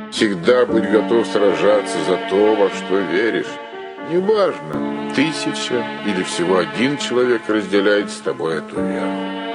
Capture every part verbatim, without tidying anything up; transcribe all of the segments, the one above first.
Всегда быть готов сражаться за то, во что веришь. Неважно, тысяча или всего один человек разделяет с тобой эту веру.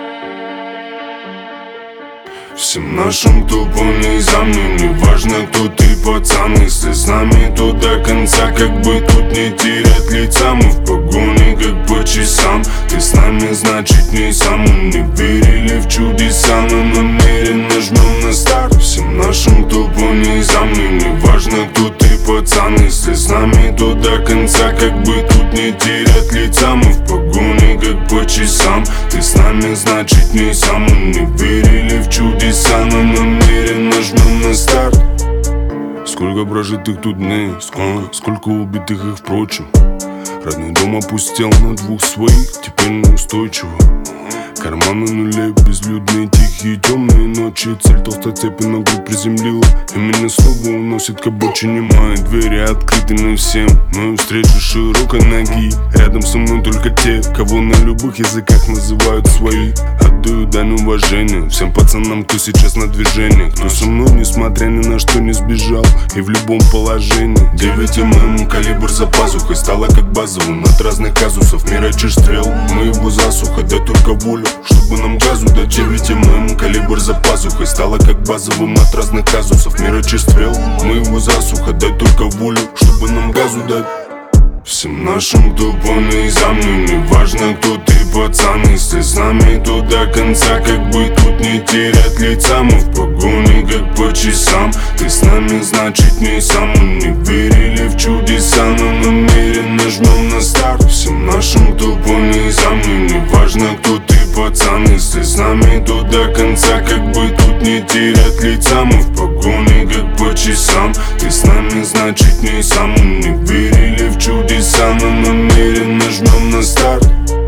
Всем нашим, кто понял за мной, не важно, кто ты, пацан. Если с нами, то до конца, как бы тут не терять лица. Мы в погоне, как по часам. Ты с нами, значит, не сам. Мы не верили в чудеса, но намеренно жмем на старт. Всем нашим, кто понял за мной, не важно, кто ты, пацан. Если с нами, то до конца, как бы тут не терять лица. Мы в погоне, как по часам. Ты с нами, значит, не сам. Мы не верили в чудеса, но намеренно жмем на старт. Сколько прожитых тут дней, сколько, сколько убитых их, впрочем. Родной дом опустел на двух своих, теперь неустойчиво. Карманы нулей, безлюдные, тихие, темные ночи. Цель толстой цепи на грудь приземлила, и меня снова уносит к обочине. Мои двери открыты всем, мою встречу широкой ноги. Рядом со мной только те, кого на любых языках называют свои. Отдаю дань уважения всем пацанам, кто сейчас на движении, кто со мной, несмотря ни на что, не сбежал и в любом положении. девять мм калибр за пазухой стала как базовым от разных казусов. Мирачи стрел, мы его засуха, дай только волю, чтобы нам газу дать. девять мм калибр за пазухой стала как базовым от разных казусов. Мирачи стрел, мы его засуха, дай только волю, чтобы нам газу дать. Всем нашим, кто понял за мной, не важно, кто ты, пацан. Если с нами, то до конца, как бы тут не терять лица. Мы в погоне, как по часам. Ты с нами, значит, не сам. Мы не верили в чудеса, но намеренно жмем на старт. Всем нашим, кто понял за мной, не важно, кто ты, пацан. Если с нами, то до конца, как бы тут не терять лица. Мы в погоне, как по часам. Ты с нами, значит, не сам. Мы не верили в чудеса, но намеренно жмем на старт.